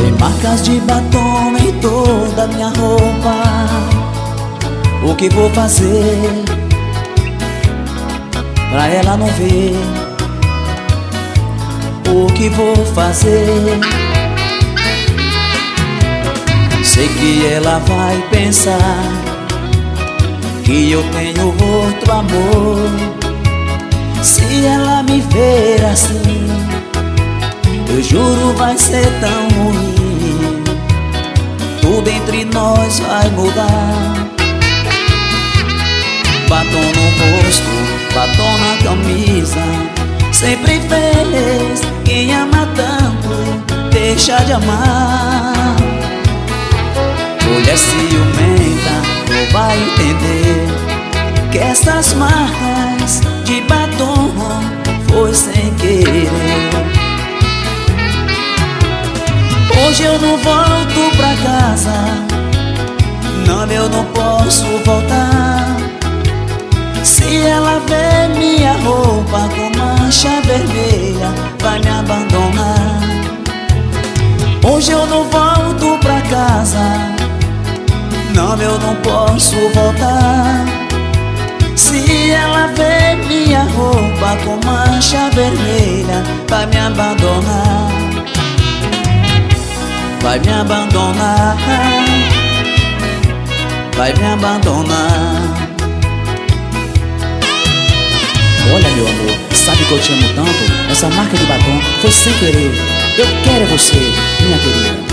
Tem marcas de batom em toda minha roupa. O que vou fazer pra ela não ver? O que vou fazer? Sei que ela vai pensar que eu tenho outro amor. Se ela me ver assim, eu juro vai ser tão ruim. Tudo entre nós vai mudar. Batom no rosto, batom na camisa, sempre fez. Quem ama tanto deixa de amar. Mulher ciumenta não vai entender que essas marcas de batom foi sem querer. Hoje eu não volto pra casa, não, eu não posso voltar. Se ela ver minha roupa com mancha vermelha, vai me abandonar. Hoje eu não volto pra casa, não, eu não posso voltar. Se ela ver minha roupa com mancha vermelha, vai me abandonar. Vai me abandonar. Vai me abandonar. Olha, meu amor, sabe que eu te amo tanto? Essa marca de batom foi sem querer. Eu quero você, minha querida.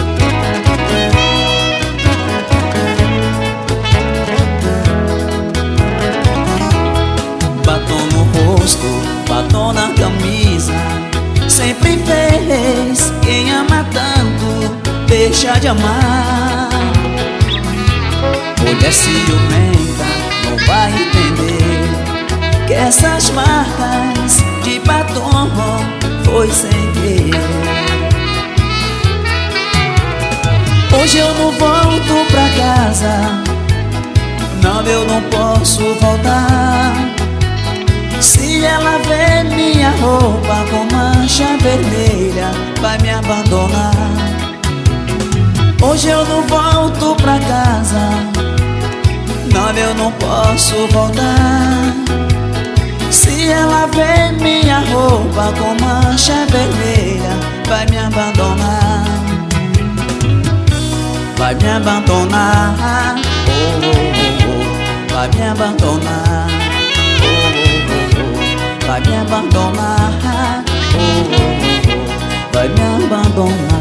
Batom no rosto, batom na camisa, sempre fez. Quem ama tanto deixa de amar. Mulher ciumenta não vai entender que essas marcas de batom foi sem querer. Hoje eu não volto pra casa, não, eu não posso voltar. Se ela ver minha roupa com mancha vermelha, vai me abandonar. Hoje eu não volto pra casa, não, eu não posso voltar. Se ela ver minha roupa com mancha vermelha, vai me abandonar. Vai me abandonar. Oh, oh, oh, oh. Vai me abandonar. Vai me abandonar, oh, oh, oh, vai me abandonar.